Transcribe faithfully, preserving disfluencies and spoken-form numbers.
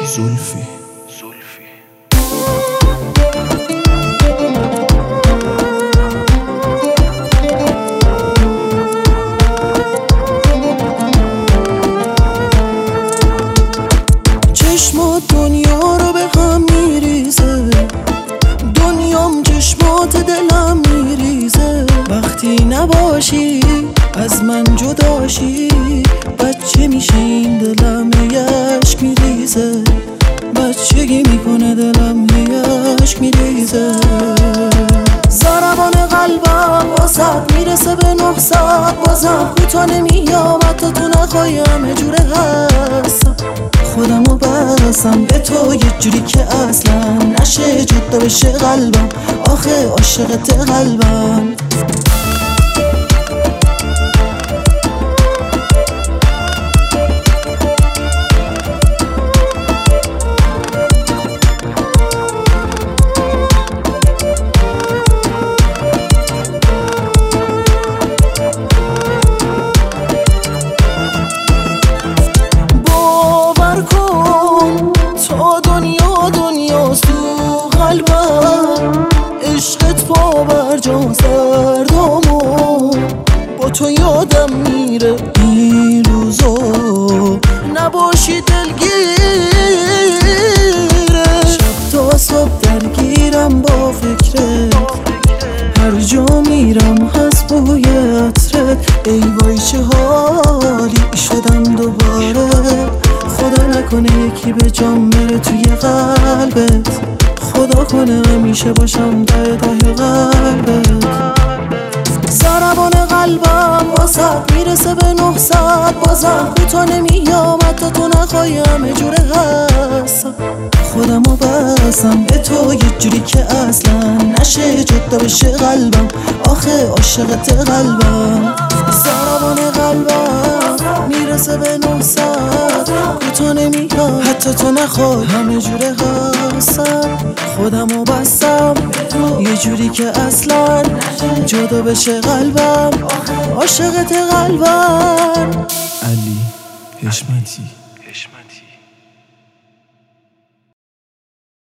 زلفی چشمات دنیا رو به هم میریزه، دنیام چشمات دلم میریزه. وقتی نباشی از من جداشی، بچه میشه این دلم یشک میریزه، بچگی میکنه دلم یشک میریزه. ضربان قلبم واسد میرسه به نهصد، بازم کوتا نمیام حتی تو نخوای، همه جوره هستم خودمو بستم به تو یه جوری که اصلا نشه جدا بشه قلبم، آخه عاشقت قلبم. عشقت پاور جان سردامو با تو یادم میره این روزا، نباشی دلگیره. شب تا صبح درگیرم با فکرت، هر جا میرم هست بوی عطرت. ای وای چه حالی شدم دوباره، خدا نکنه یکی به جام بره توی قلبت، خدا کنه همیشه باشم ته ته قلبت. ضربان قلبم واسد میرسه به نهصد، بازم کوتا نمیام حتی تو نخوای، همه جوره هستم خودمو بستم به تو یه جوری که اصلا نشه جدا بشه قلبم، آخه عاشقت قلبم. ضربان قلبم میرسه به نهصد، کوتا نمیام حتی تو نخوای، همه جوره هستم خودمو بستم یه جوری که اصلا جدا بشه قلبم، عاشقت قلبم. علی حشمتی.